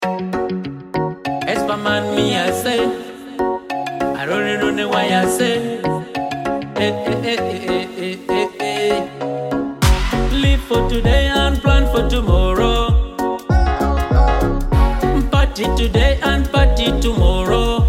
Esperman me I say, I don't know why I say, live for today and plan for tomorrow. Party today and party tomorrow.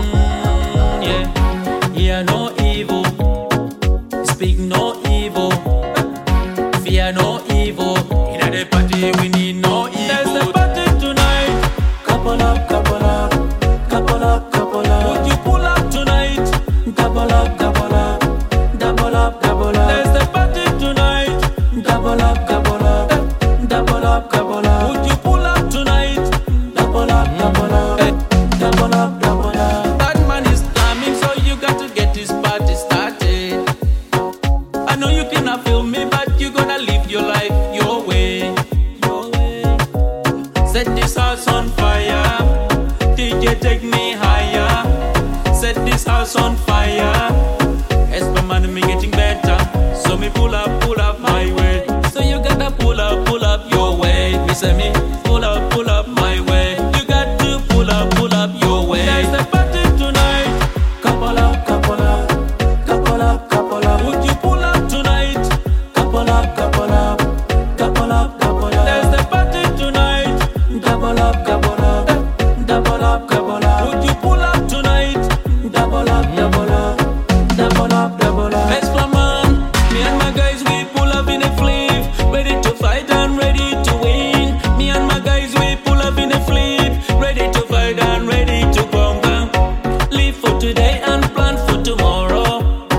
Yeah, hear no evil, speak no evil, fear no evil. In the party we need no evil. There's a party tonight. Couple up, couple up, couple up, couple up. Would you pull up tonight? Double up, double up, double up, double up. There's a party tonight. Double up, double up, double up, double up. Would you pull up tonight? Double up, double up, double up, double up. That man is coming, so you got to get this party started. I know you cannot feel me, but you gonna live your life your way. Set this house on fire, DJ take me higher. Set this house on fire. Esperman me getting better, so me pull up my way. So you gotta pull up your way. Me say me pull up my way. You got to pull up your way. There's a party tonight. Couple up, couple up, couple up, couple up. Would you pull up tonight? Couple up, couple up, couple up, couple up. There's a party tonight. Double up, double up, double up, double up. Would you pull up tonight? Double up, double up, double up, double up. Esperman, me and my guys we pull up in a flip, ready to fight and ready to win. Me and my guys we pull up in a flip, ready to fight and ready to conquer. Live for today and plan for tomorrow.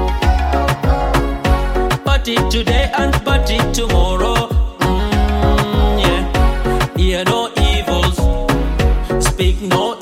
Party today and party tomorrow. Yeah, hear no evils, speak no